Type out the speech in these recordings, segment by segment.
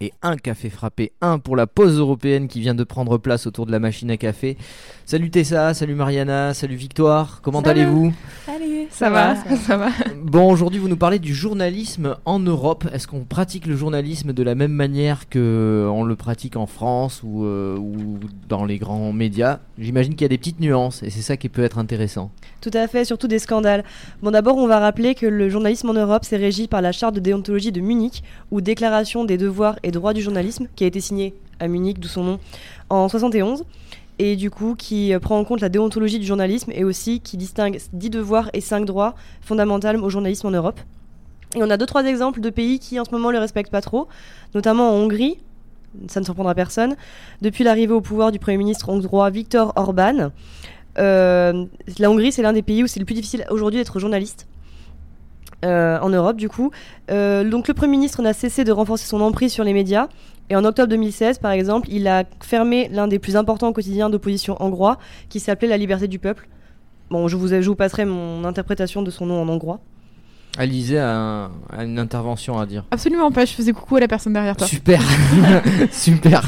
et un café frappé, un pour la pause européenne qui vient de prendre place autour de la machine à café. Salut Tessa, salut Mariana, salut Victoire, comment allez-vous ? Salut, ça va. Bon, aujourd'hui vous nous parlez du journalisme en Europe. Est-ce qu'on pratique le journalisme de la même manière qu'on le pratique en France ou dans les grands médias ? J'imagine qu'il y a des petites nuances et c'est ça qui peut être intéressant. Tout à fait, surtout des scandales. Bon, d'abord, on va rappeler que le journalisme en Europe, c'est régi par la charte de déontologie de Munich, ou déclaration des devoirs et droits du journalisme, qui a été signée à Munich, d'où son nom, en 71, et du coup, qui prend en compte la déontologie du journalisme et aussi qui distingue 10 devoirs et 5 droits fondamentaux au journalisme en Europe. Et on a 2-3 exemples de pays qui, en ce moment, le respectent pas trop, notamment en Hongrie. Ça ne surprendra personne. Depuis l'arrivée au pouvoir du Premier ministre hongrois Viktor Orban, la Hongrie, c'est l'un des pays où c'est le plus difficile aujourd'hui d'être journaliste en Europe, du coup. Donc le Premier ministre n'a cessé de renforcer son emprise sur les médias. Et en octobre 2016, par exemple, il a fermé l'un des plus importants quotidiens d'opposition hongrois, qui s'appelait La Liberté du Peuple. Bon, je vous passerai mon interprétation de son nom en hongrois. Alizé a une intervention à dire. Absolument pas, je faisais coucou à la personne derrière toi. Super, super.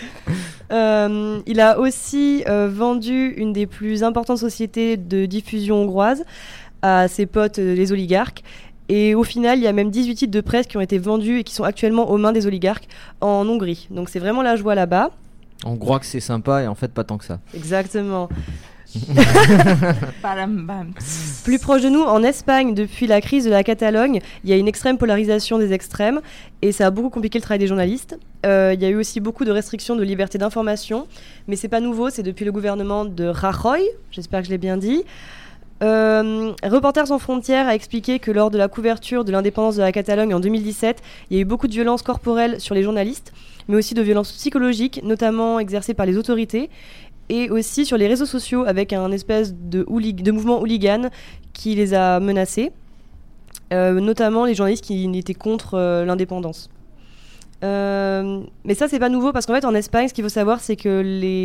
Il a aussi vendu une des plus importantes sociétés de diffusion hongroise à ses potes, les oligarques. Et au final, il y a même 18 titres de presse qui ont été vendus et qui sont actuellement aux mains des oligarques en Hongrie. Donc c'est vraiment la joie là-bas. On croit que c'est sympa et en fait pas tant que ça. Exactement. Plus proche de nous, en Espagne, depuis la crise de la Catalogne, il y a une extrême polarisation des extrêmes et ça a beaucoup compliqué le travail des journalistes. Il y a eu aussi beaucoup de restrictions de liberté d'information, mais c'est pas nouveau, c'est depuis le gouvernement de Rajoy, j'espère que je l'ai bien dit. Reporters sans frontières a expliqué que lors de la couverture de l'indépendance de la Catalogne en 2017, il y a eu beaucoup de violences corporelles sur les journalistes, mais aussi de violences psychologiques, notamment exercées par les autorités, et aussi sur les réseaux sociaux avec un espèce de mouvement hooligan qui les a menacés, notamment les journalistes qui étaient contre l'indépendance. Mais ça, c'est pas nouveau parce qu'en fait, en Espagne, ce qu'il faut savoir, c'est que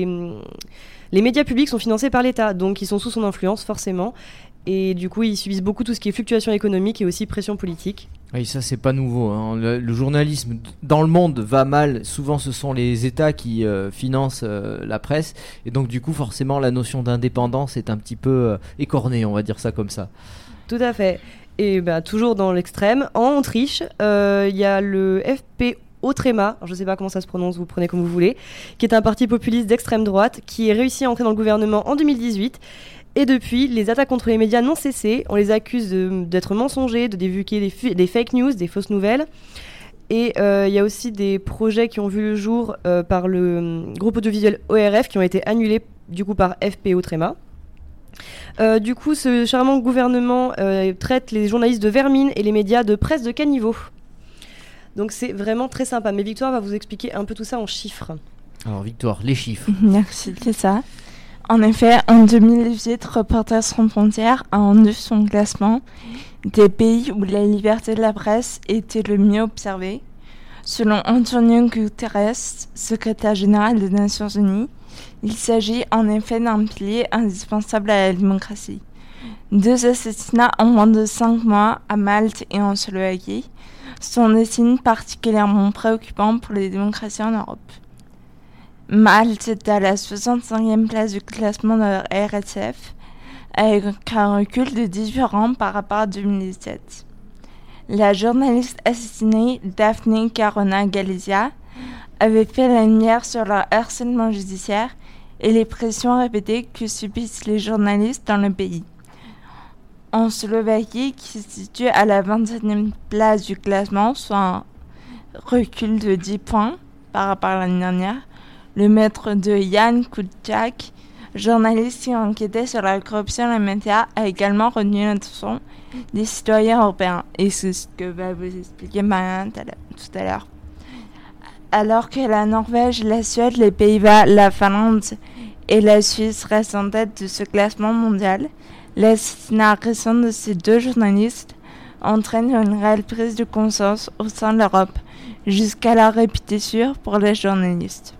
les médias publics sont financés par l'État, donc ils sont sous son influence, forcément. Et du coup, ils subissent beaucoup tout ce qui est fluctuation économique et aussi pression politique. Oui, ça, c'est pas nouveau, hein. Le journalisme dans le monde va mal. Souvent, ce sont les États qui financent la presse. Et donc, du coup, forcément, la notion d'indépendance est un petit peu écornée, on va dire ça comme ça. Tout à fait. Et toujours dans l'extrême, en Autriche, il y a le FPÖ Tréma, je ne sais pas comment ça se prononce, vous prenez comme vous voulez, qui est un parti populiste d'extrême droite qui a réussi à entrer dans le gouvernement en 2018. Et depuis, les attaques contre les médias n'ont cessé. On les accuse d'être mensongers, de divulguer des fake news, des fausses nouvelles. Et il y a aussi des projets qui ont vu le jour par le groupe audiovisuel ORF qui ont été annulés du coup par FPÖ Tréma. Du coup, ce charmant gouvernement traite les journalistes de vermine et les médias de presse de caniveau. Donc c'est vraiment très sympa. Mais Victoire va vous expliquer un peu tout ça en chiffres. Alors Victoire, les chiffres. Merci, c'est ça. En effet, en 2018, Reporters sans frontières a rendu son classement des pays où la liberté de la presse était le mieux observée. Selon Antonio Guterres, secrétaire général des Nations Unies, il s'agit en effet d'un pilier indispensable à la démocratie. 2 assassinats en moins de 5 mois à Malte et en Slovaquie sont des signes particulièrement préoccupants pour les démocraties en Europe. Malte est à la 65e place du classement de la RSF, avec un recul de 18 rangs par rapport à 2017. La journaliste assassinée Daphne Caruana Galizia avait fait la lumière sur leur harcèlement judiciaire et les pressions répétées que subissent les journalistes dans le pays. En Slovaquie, qui se situe à la 27e place du classement, soit un recul de 10 points par rapport à l'année dernière, le maître de Jan Kuciak, journaliste qui enquêtait sur la corruption dans les médias, a également retenu l'attention des citoyens européens. Et c'est ce que va vous expliquer Marianne tout à l'heure. Alors que la Norvège, la Suède, les Pays-Bas, la Finlande et la Suisse restent en tête de ce classement mondial, l'assassinat récent de ces 2 journalistes entraîne une réelle prise de conscience au sein de l'Europe, jusqu'à la répétition pour les journalistes.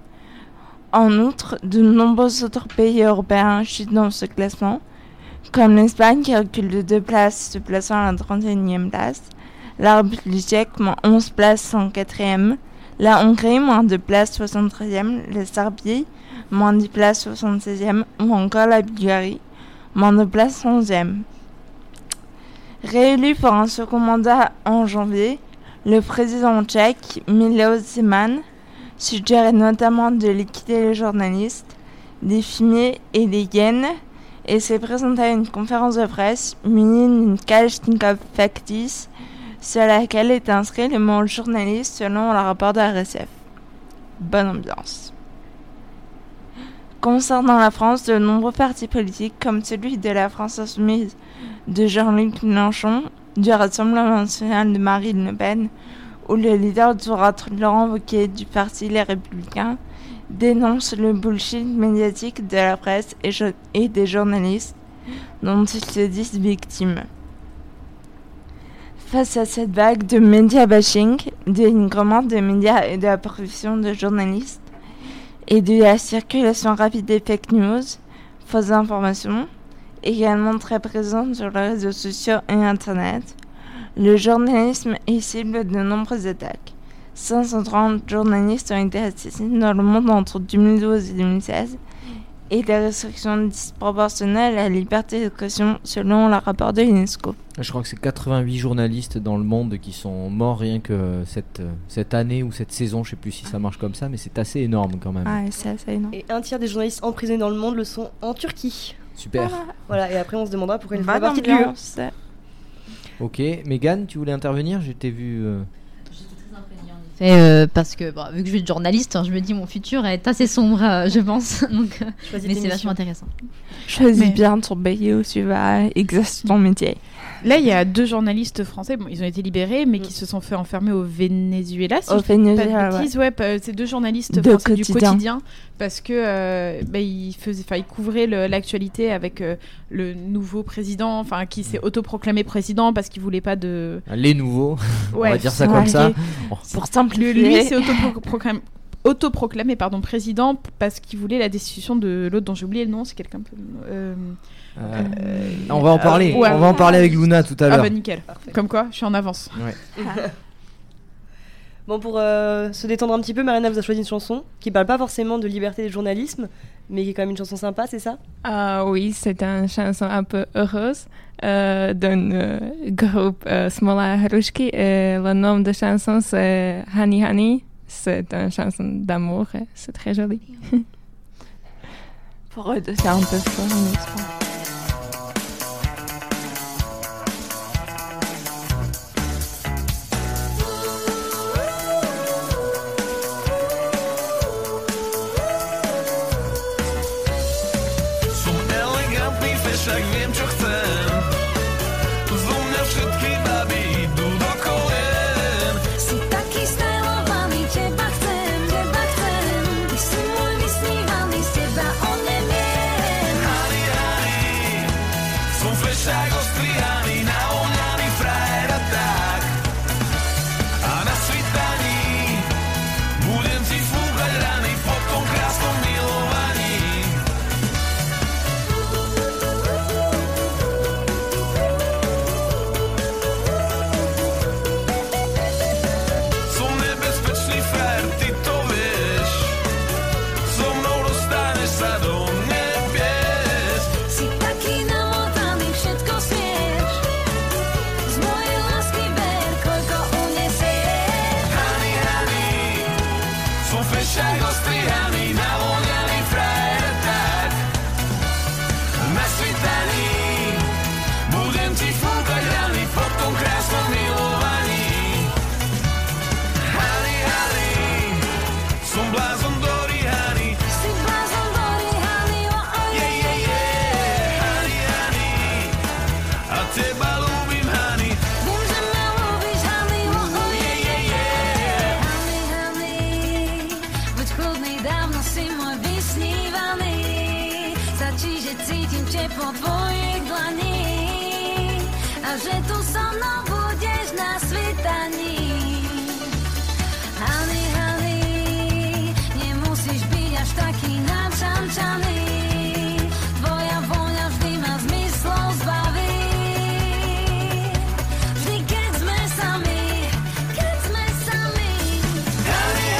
En outre, de nombreux autres pays européens chutent dans ce classement, comme l'Espagne qui recule de 2 places, se plaçant à la 31e place, la République tchèque 11 places en 4e, La Hongrie, moins de place 73e, la Serbie, moins 10 places 76e, ou encore la Bulgarie, moins de place 11e. Réélu pour un second mandat en janvier, le président tchèque Miloš Zeman suggérait notamment de liquider les journalistes, des fumiers et des hyènes, et s'est présenté à une conférence de presse munie d'une Kalachnikov factice sur laquelle est inscrit le mot journaliste selon le rapport de RSF. Bonne ambiance. Concernant la France, de nombreux partis politiques, comme celui de la France Insoumise de Jean-Luc Mélenchon, du Rassemblement national de Marine Le Pen, ou le leader du Laurent Wauquiez du parti Les Républicains, dénoncent le bullshit médiatique de la presse et des journalistes dont ils se disent victimes. Face à cette vague de média bashing, de dénigrement des médias et de la profession de journaliste, et de la circulation rapide des fake news, fausses informations, également très présentes sur les réseaux sociaux et Internet, le journalisme est cible de nombreuses attaques. 530 journalistes ont été assassinés dans le monde entre 2012 et 2016, et des restrictions disproportionnelles à la liberté d'expression selon le rapport de l'UNESCO. Je crois que c'est 88 journalistes dans le monde qui sont morts rien que cette année ou cette saison, je sais plus si ça marche comme ça, mais c'est assez énorme quand même. Ah, c'est assez énorme. Et un tiers des journalistes emprisonnés dans le monde le sont en Turquie. Super. Voilà, et après on se demandera pourquoi ils font Bonne partie de l'UE. ambiance. Ok, Mégane, tu voulais intervenir? Je t'ai vu... parce que vu que je suis journaliste, je me dis mon futur est assez sombre, je pense. Donc, mais c'est vachement intéressant. Choisis bien ton pays où tu vas exercer ton métier. Là, il y a 2 journalistes français. Bon, ils ont été libérés, mais qui se sont fait enfermer au Venezuela. Si Au je dis pas de Venezuela, bêtises, c'est 2 journalistes De français quotidien. du quotidien, parce que ils couvraient l'actualité avec le nouveau président, qui s'est autoproclamé président parce qu'il voulait pas de. Les nouveaux, on Ouais, va dire ça ouais, comme ça. ok. Bon. Pour simplifier, Lui s'est autoproclamé président parce qu'il voulait la destitution de l'autre dont j'ai oublié le nom. C'est quelqu'un peu. On va en parler. ouais. On va en parler avec Luna tout à l'heure. Ah bah nickel. Comme quoi, je suis en avance. Ouais. Bon, pour se détendre un petit peu, Mariana vous a choisi une chanson qui parle pas forcément de liberté et de journalisme, mais qui est quand même une chanson sympa, c'est ça? Oui, c'est une chanson un peu heureuse d'un groupe Smola Harushki. Et le nom de chanson, c'est Honey Honey. C'est une chanson d'amour. C'est très joli. pour eux, c'est un peu fort, n'est-ce pas? Však viem, čo chcem. Zo mňa všetky baby idú do kolien. Si taký stylovaný, teba chcem. Ty si môj vysnívaný, z teba onemiem. Honey, honey, som fešák ostrihaný, navoňaný frajer a tak. A na svitaní budem ti fúkať rany po tom krásnom milovaní. Po tvojich dlaní a že tu so mnou budeš na svitaní. Honey, honey, nemusíš byť až taký načančaný. Tvoja vôňa vždy ma zmyslov zbaví. Vždy, keď sme sami, Honey,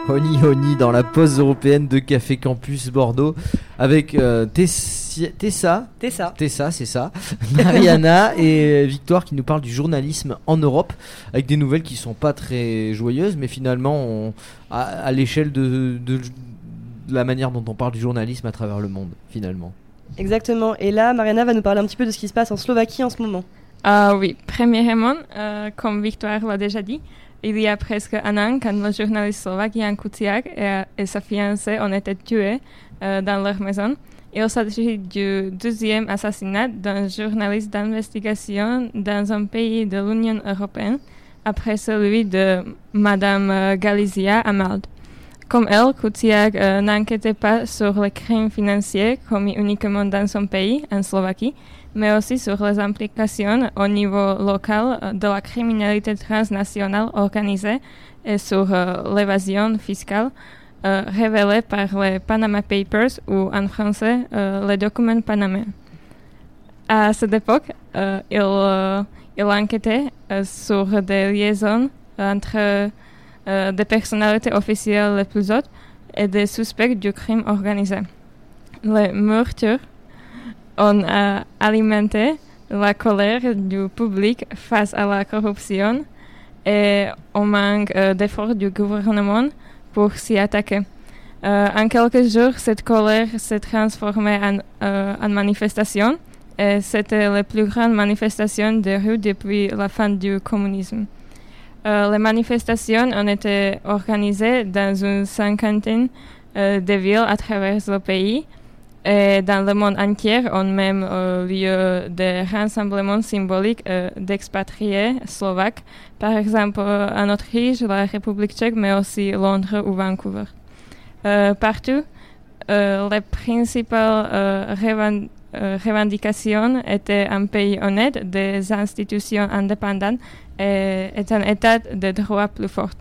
Honey Honey dans la pause européenne de Café Campus Bordeaux avec Tessa, c'est ça, Mariana et Victoire qui nous parlent du journalisme en Europe avec des nouvelles qui sont pas très joyeuses, mais finalement à l'échelle de la manière dont on parle du journalisme à travers le monde finalement. Exactement. Et là, Mariana va nous parler un petit peu de ce qui se passe en Slovaquie en ce moment. Oui, premièrement, comme Victoire l'a déjà dit, il y a presque un an, quand le journaliste slovaque Jan Kuciak et sa fiancée ont été tués dans leur maison. Il s'agit du deuxième assassinat d'un journaliste d'investigation dans un pays de l'Union européenne, après celui de Madame Galizia à Malte. Comme elle, Kuciak n'enquêtait pas sur les crimes financiers commis uniquement dans son pays, en Slovaquie, mais aussi sur les implications au niveau local de la criminalité transnationale organisée et sur l'évasion fiscale révélée par les Panama Papers ou en français les documents panamais. À cette époque, il enquêtait sur des liaisons entre des personnalités officielles les plus hautes et des suspects du crime organisé. Les meurtres ont alimenté la colère du public face à la corruption et au manque d'efforts du gouvernement pour s'y attaquer. En quelques jours, cette colère s'est transformée en manifestation et c'était la plus grande manifestation de rue depuis la fin du communisme. Les manifestations ont été organisées dans une cinquantaine de villes à travers le pays. Et dans le monde entier, on même lieu des rassemblements symboliques d'expatriés slovaques, par exemple en Autriche, la République tchèque, mais aussi Londres ou Vancouver. Partout, les principales revendications étaient un pays honnête, des institutions indépendantes et un état de droit plus fort.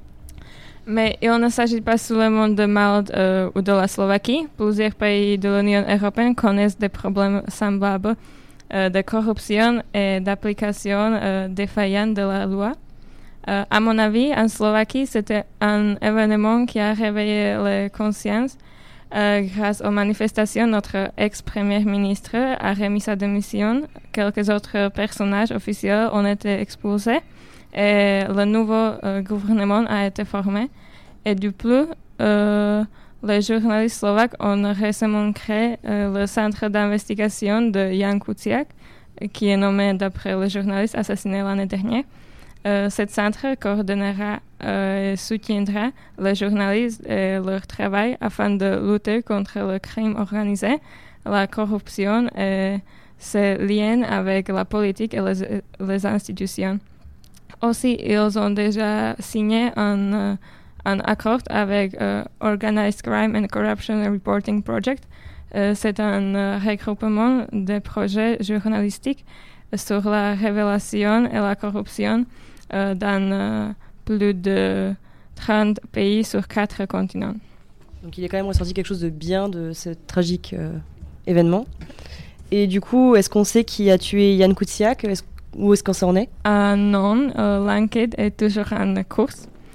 Mais il ne s'agit pas seulement de Malte ou de la Slovaquie. Plusieurs pays de l'Union européenne connaissent des problèmes semblables de corruption et d'application défaillante de la loi. À mon avis, en Slovaquie, c'était un événement qui a réveillé les consciences. Grâce aux manifestations, notre ex-premier ministre a remis sa démission. Quelques autres personnages officiels ont été expulsés. Et le nouveau gouvernement a été formé. Et du plus, les journalistes slovaques ont récemment créé le centre d'investigation de Jan Kuciak, qui est nommé d'après le journaliste assassiné l'année dernière. Ce centre coordonnera et soutiendra les journalistes et leur travail afin de lutter contre le crime organisé, la corruption et ses liens avec la politique et les institutions. Aussi, ils ont déjà signé un accord avec Organized Crime and Corruption Reporting Project. C'est un regroupement de projets journalistiques sur la révélation et la corruption dans plus de 30 pays sur 4 continents. Donc il est quand même ressorti quelque chose de bien de ce tragique événement. Et du coup, est-ce qu'on sait qui a tué Jan Kuciak ? Où est-ce qu'on s'en est ? Non, l'enquête est toujours en cours.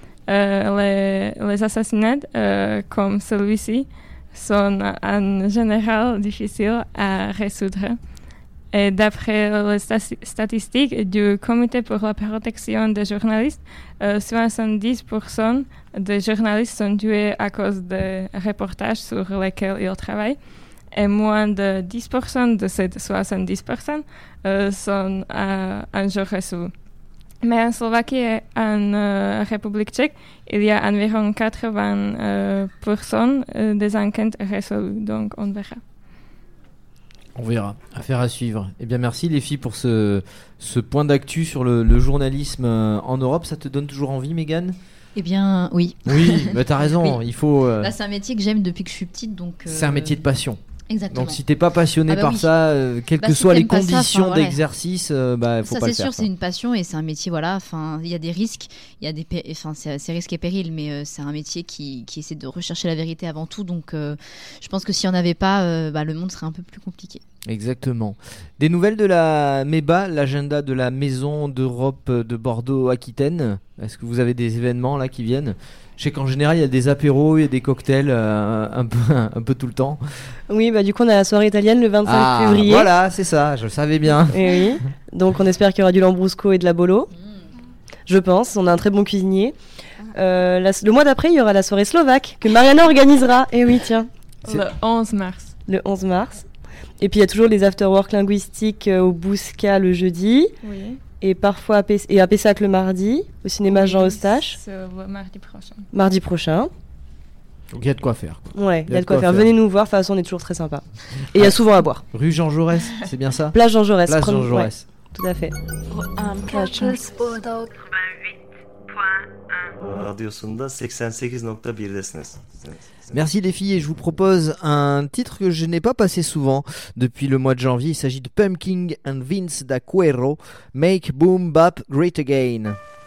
Les assassinats comme celui-ci sont en général difficiles à résoudre. Et d'après les statistiques du Comité pour la protection des journalistes, 70% des journalistes sont tués à cause des reportages sur lesquels ils travaillent. Et moins de 10% de ces 70% sont un jour résolus. Mais en Slovaquie et en République tchèque, il y a environ 80% des enquêtes résolues. Donc on verra. On verra. Affaire à suivre. Eh bien, merci les filles pour ce point d'actu sur le journalisme en Europe. Ça te donne toujours envie, Mégane ? Eh bien, oui. Oui, bah t'as raison. Oui. Il faut. Là, c'est un métier que j'aime depuis que je suis petite, donc. C'est un métier de passion. Exactement. Donc si t'es pas passionné par oui. ça, quelles que si soient les t'aimes pas ça, conditions voilà. d'exercice, faut pas le faire. Ça c'est sûr, c'est une passion et c'est un métier, voilà. Enfin, il y a des risques, il y a c'est risques et périls, mais c'est un métier qui essaie de rechercher la vérité avant tout. Donc, je pense que s'il y en avait pas, le monde serait un peu plus compliqué. Exactement. Des nouvelles de la MEBA, l'agenda de la Maison d'Europe de Bordeaux-Aquitaine. Est-ce que vous avez des événements là qui viennent ? Je sais qu'en général il y a des apéros, il y a des cocktails un peu tout le temps. Oui, bah du coup on a la soirée italienne le 25 février. Voilà, c'est ça, je le savais bien. Et oui. Donc on espère qu'il y aura du lambrusco et de la bolo. Je pense, on a un très bon cuisinier. Le mois d'après, il y aura la soirée slovaque que Mariana organisera. Et oui, tiens. Le 11 mars. Le 11 mars. Et puis il y a toujours les after-work linguistiques au Bousca le jeudi. Oui. Et parfois à Pessac le mardi, au cinéma Jean Eustache. C'est le mardi prochain. Mardi prochain. Donc il y a de quoi faire. Quoi. Ouais, il y a de quoi faire. Venez nous voir, de toute façon on est toujours très sympa. Et il y a souvent à boire. Rue Jean Jaurès, c'est bien ça ? Place Jean Jaurès. Place Jean Jaurès. Ouais, tout à fait. Radyosunda 88.1'desiniz. Merci les filles et je vous propose un titre que je n'ai pas passé souvent depuis le mois de janvier. Il s'agit de Pumpkin and Vince d'Aquero, Make Boom Bap Great Again.